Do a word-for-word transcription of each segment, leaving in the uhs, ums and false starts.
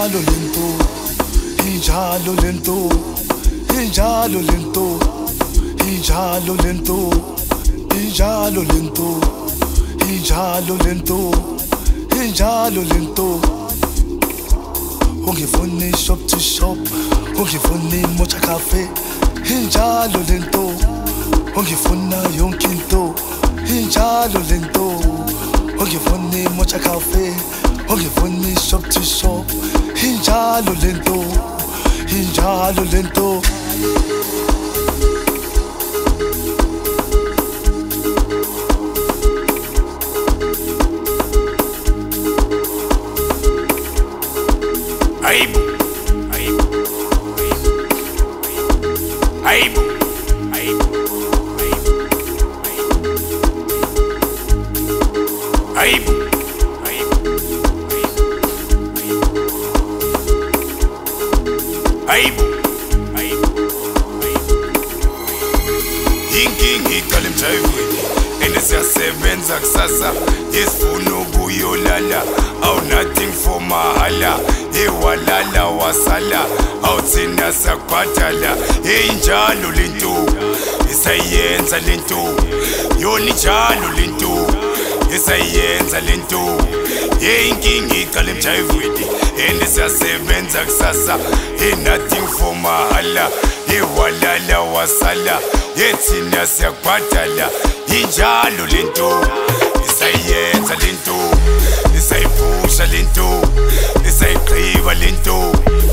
injalo lento, injalo lento, injalo lento, injalo lento, injalo lento, injalo lento, injalo lento. Ungifuni shop to shop, ungifuni mocha cafe, injalo lento, ungifuna yonke into, injalo lento, ungifuni mocha cafe, ungifuni shop to shop, injalo lento, injalo lento. Aibu, aibu, aibu, aibu, aibu, aibu, aibu, aibu, inkingi iqala emjayivweni and siyasebenza kusasa yesifuna ukuyolala awu nothing for mahala ewalala wasala awuthina sakubhadala injalo lento isayenza lento yona injalo lento isayenza lento inkingi iqala emjayivweni and siyasebenza kusasa nothing for mahala ewalala wasala yethina sakubhadala injalo lento isayenza lento isayipusha lento isayigqiba lento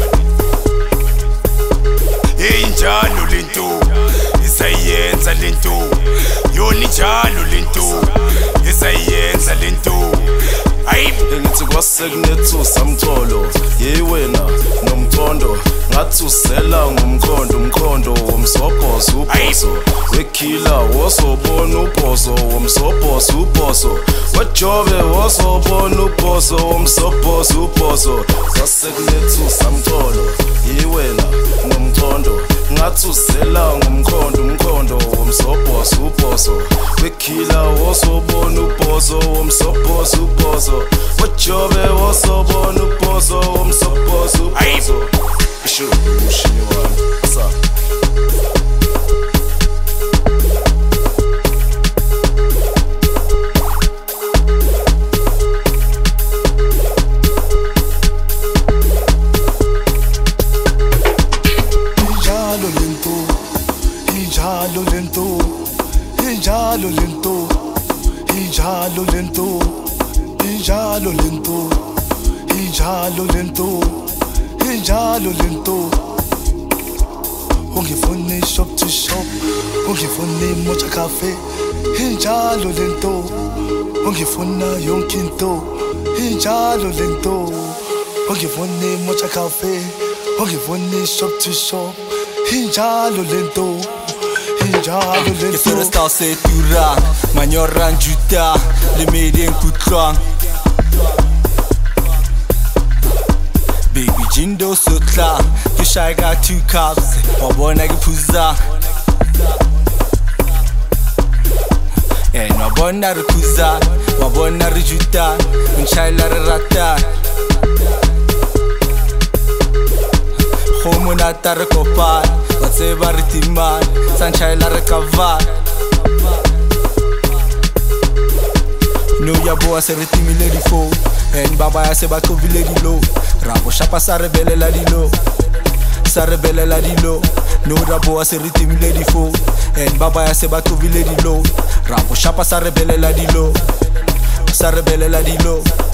injalo lento isayenza lento yona injalo lento isayenza lento ayibu ngithi kwasekunethu samtholo yiwena nomthondo ngathi usela ngumkhondo umkhondo womsobhozo ubhozo wekhila wosobona ubhozo womsobhozo ubhozo wajobe wosobona ubhozo womsobhozo ubhozo kwasekunethu samtholo yiwena nomthondo ngathi usela ngumkhondo umkhondo womsobhozo ubhozo wekhila wosobona ubhozo womsobhozo ubhozo wajobe wosobona ubhozo womsobhozo ubhozo Sure, pushing you on. What's up? Injalo lento, injalo lento, injalo lento, injalo lento, injalo lento, injalo lento. Injalo lento, ungifuni shop to shop, ungifuni mocha cafe. Injalo lento, ungifuna yonke into. Injalo lento, ungifuni mocha cafe, ungifuni shop to shop. Injalo lento, injalo lento. Ke seresta se tura, manyoran juta, le medien kutlwang. Baby Jindo sutla, fish I got two cups, wabona kipuza. Eh, wabona rikuza, wabona rijuta, unchaila rata. Homo na tarakopa, watseba ritima, sanchaila rakava. No yabo aseritimi lady fo, and baba ya seba kovi lady low. Rabo shapa sa rebele la dilo, sa rebele la dilo. No rabo a se ritimi lady fo, and baba ya se batovi lady low. Rabo shapa sa rebele la dilo, sa rebele la dilo.